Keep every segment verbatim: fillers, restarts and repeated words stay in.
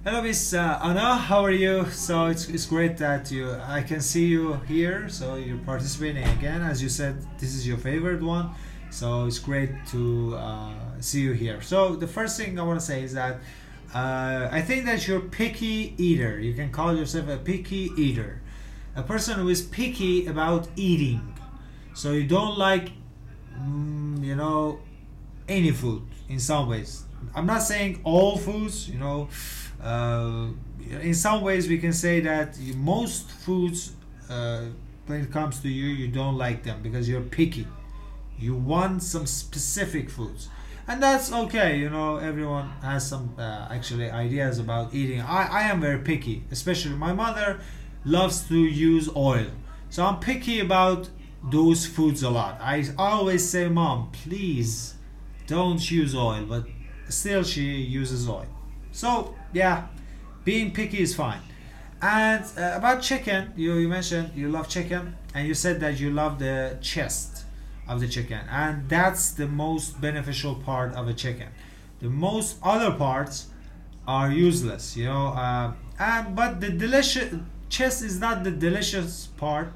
Hello, Miss uh, Anna. How are you? So it's, it's great that you I can see you here. So you're participating again, as you said. This is your favorite one. So it's great to uh, see you here. So the first thing I want to say is that uh, I think that you're picky eater. You can call yourself a picky eater, a person who is picky about eating. So you don't like, mm, you know, any food in some ways. I'm not saying all foods, you know. Uh, in some ways, we can say that you, most foods, uh, when it comes to you, you don't like them because you're picky. You want some specific foods, and that's okay. You know, everyone has some uh, actually ideas about eating. I, I am very picky, especially my mother loves to use oil, so I'm picky about those foods a lot. I always say, Mom, please don't use oil, but still she uses oil. So yeah, being picky is fine. And uh, about chicken, you, you mentioned you love chicken, and you said that you love the chest of the chicken, and that's the most beneficial part of a chicken. The most other parts are useless, you know. Uh, and but the delicious chest is not the delicious part.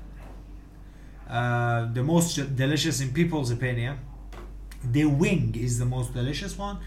Uh, the most delicious in people's opinion. The wing is the most delicious one,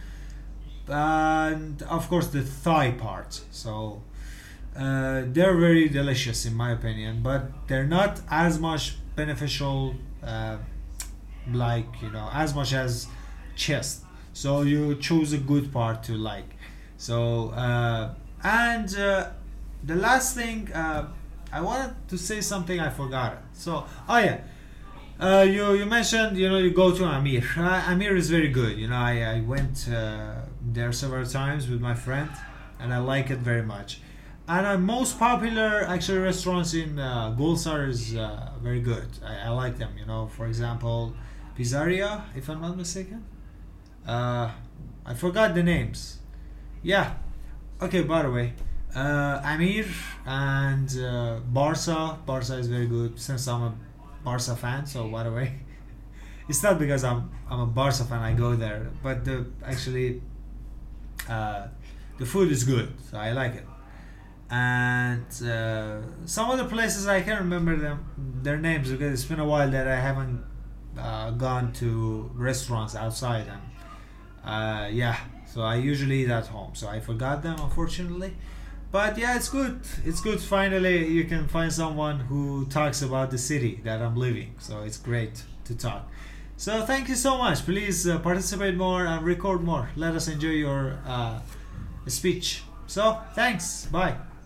and of course the thigh part. So uh, they're very delicious in my opinion, but they're not as much beneficial, uh, like you know, as much as chest. So you choose a good part to like. So uh, and uh, the last thing, uh, I wanted to say something I forgot. So oh yeah. Uh, you you mentioned, you know, you go to Amir. Uh, Amir is very good. You know, I I went uh, there several times with my friend, and I like it very much. And uh, most popular actually restaurants in uh, Gulsar is uh, very good. I, I like them. You know, for example, Pizzeria, if I'm not mistaken. Uh, I forgot the names. Yeah. Okay. By the way, uh, Amir and uh, Barca. Barca is very good since I'm a Barca fan. So by the way, it's not because I'm I'm a Barca fan I go there, but the actually uh, the food is good, so I like it. And uh, some other places I can't remember them their names because it's been a while that I haven't uh, gone to restaurants outside them. Uh, yeah, so I usually eat at home, so I forgot them unfortunately. But yeah, it's good. It's good. Finally, you can find someone who talks about the city that I'm living. So it's great to talk. So thank you so much. Please uh, participate more and record more. Let us enjoy your uh, speech. So thanks. Bye.